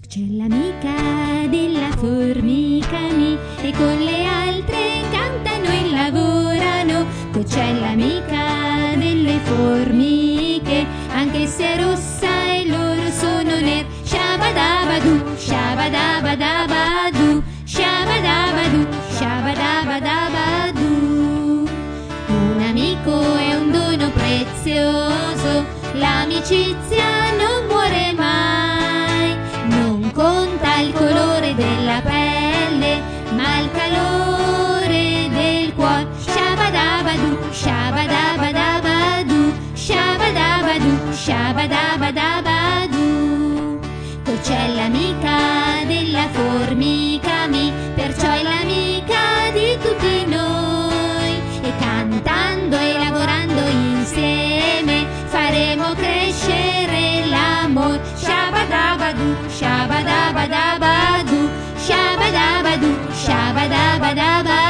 C'è l'amica della formica Mi e con le altre cantano e lavorano. Poi c'è l'amica delle formiche, anche se è rossa e loro sono nere. Shabadabadu, shabadabadabadu, shabadabadu, shabadabadabadu. Un amico è un dono prezioso, l'amicizia non muore mai. Non conta il colore della pelle, ma il calore del cuore. Shabadabadu, shabadabadabadu, shabadabadu, shabadabadabadu. Poi c'è l'amica della formica Mi, perciò è l'amica di tutti noi. E cantando e lavorando insieme faremo crescere l'amore. Shabadabadu, shabadabadabadu, shabadabadu, shabadabadabadu.